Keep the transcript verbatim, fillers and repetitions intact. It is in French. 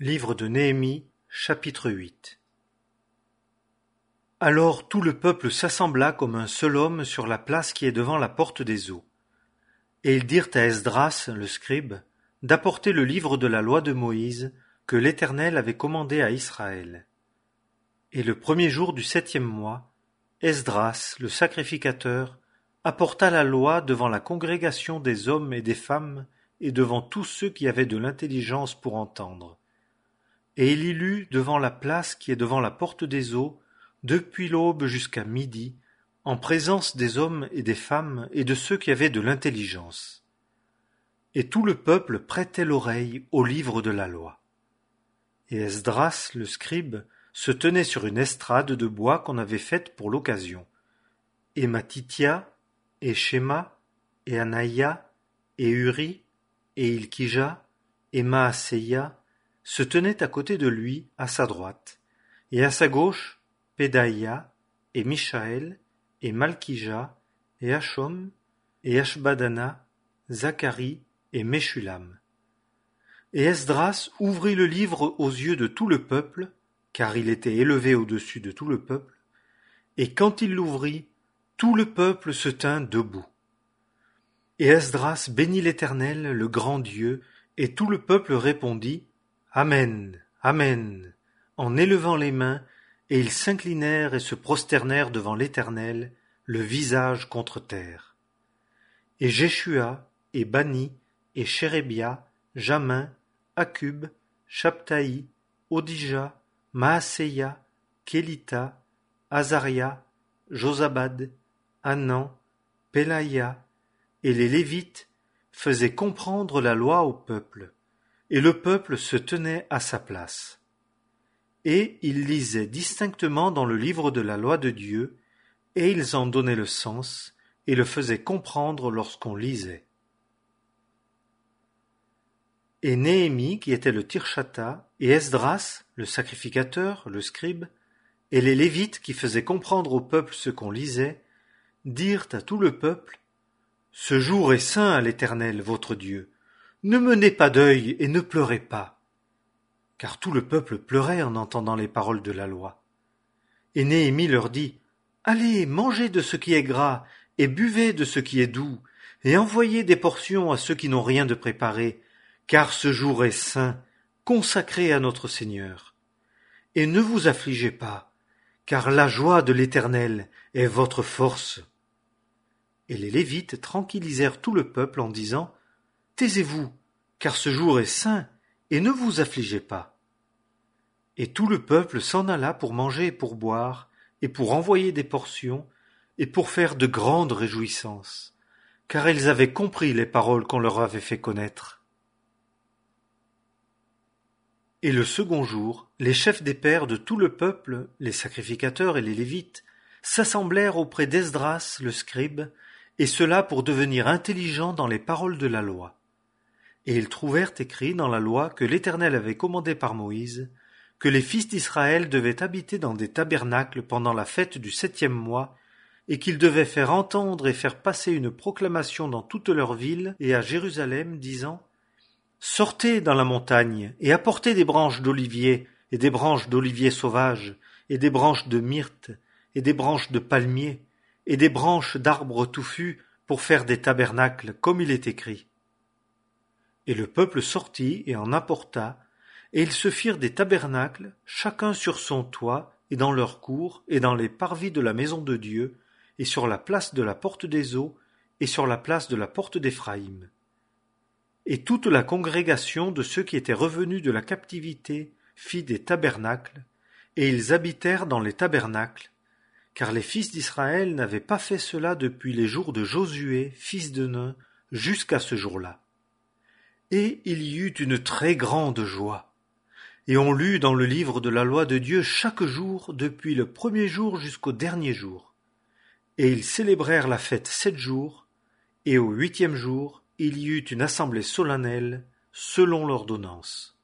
Livre de Néhémie, chapitre huit. Alors tout le peuple s'assembla comme un seul homme sur la place qui est devant la porte des eaux. Et ils dirent à Esdras, le scribe, d'apporter le livre de la loi de Moïse que l'Éternel avait commandé à Israël. Et le premier jour du septième mois, Esdras, le sacrificateur, apporta la loi devant la congrégation des hommes et des femmes et devant tous ceux qui avaient de l'intelligence pour entendre. Et il y lut devant la place qui est devant la porte des eaux, depuis l'aube jusqu'à midi, en présence des hommes et des femmes et de ceux qui avaient de l'intelligence. Et tout le peuple prêtait l'oreille au livre de la loi. Et Esdras, le scribe, se tenait sur une estrade de bois qu'on avait faite pour l'occasion. Et Matithia, et Shema, et Anaïa, et Uri, et Ilkija, et Maaseia se tenaient à côté de lui, à sa droite, et à sa gauche, Pédaïa, et Mishaël, et Malkija, et Hachom, et Ashbadana, Zacharie, et Meshulam. Et Esdras ouvrit le livre aux yeux de tout le peuple, car il était élevé au-dessus de tout le peuple, et quand il l'ouvrit, tout le peuple se tint debout. Et Esdras bénit l'Éternel, le grand Dieu, et tout le peuple répondit « Amen, Amen » en élevant les mains, et ils s'inclinèrent et se prosternèrent devant l'Éternel, le visage contre terre. Et Jéshua, et Bani, et Chérébia, Jamin, Akub, Shabtaï, Odija, Maaseia, Kélita, Azaria, Josabad, Hanan, Pélaïa, et les Lévites faisaient comprendre la loi au peuple, et le peuple se tenait à sa place. Et ils lisaient distinctement dans le livre de la loi de Dieu, et ils en donnaient le sens, et le faisaient comprendre lorsqu'on lisait. Et Néhémie, qui était le Tirshata, et Esdras, le sacrificateur, le scribe, et les Lévites qui faisaient comprendre au peuple ce qu'on lisait, dirent à tout le peuple « Ce jour est saint à l'Éternel, votre Dieu. Ne menez pas deuil et ne pleurez pas. » Car tout le peuple pleurait en entendant les paroles de la loi. Et Néhémie leur dit « Allez, mangez de ce qui est gras, et buvez de ce qui est doux, et envoyez des portions à ceux qui n'ont rien de préparé, car ce jour est saint, consacré à notre Seigneur. Et ne vous affligez pas, car la joie de l'Éternel est votre force. » Et les Lévites tranquillisèrent tout le peuple en disant « Taisez-vous, car ce jour est saint, et ne vous affligez pas. » Et tout le peuple s'en alla pour manger et pour boire, et pour envoyer des portions, et pour faire de grandes réjouissances, car ils avaient compris les paroles qu'on leur avait fait connaître. Et le second jour, les chefs des pères de tout le peuple, les sacrificateurs et les Lévites, s'assemblèrent auprès d'Esdras le scribe, et cela pour devenir intelligents dans les paroles de la loi. Et ils trouvèrent écrit dans la loi que l'Éternel avait commandé par Moïse, que les fils d'Israël devaient habiter dans des tabernacles pendant la fête du septième mois, et qu'ils devaient faire entendre et faire passer une proclamation dans toutes leurs villes et à Jérusalem, disant « Sortez dans la montagne et apportez des branches d'olivier et des branches d'olivier sauvage et des branches de myrte et des branches de palmier et des branches d'arbres touffus pour faire des tabernacles comme il est écrit. » Et le peuple sortit et en apporta, et ils se firent des tabernacles, chacun sur son toit, et dans leur cour, et dans les parvis de la maison de Dieu, et sur la place de la porte des eaux, et sur la place de la porte d'Éphraïm. Et toute la congrégation de ceux qui étaient revenus de la captivité fit des tabernacles, et ils habitèrent dans les tabernacles, car les fils d'Israël n'avaient pas fait cela depuis les jours de Josué, fils de Nun, jusqu'à ce jour-là. Et il y eut une très grande joie. Et on lut dans le livre de la loi de Dieu chaque jour, depuis le premier jour jusqu'au dernier jour. Et ils célébrèrent la fête sept jours, et au huitième jour, il y eut une assemblée solennelle, selon l'ordonnance.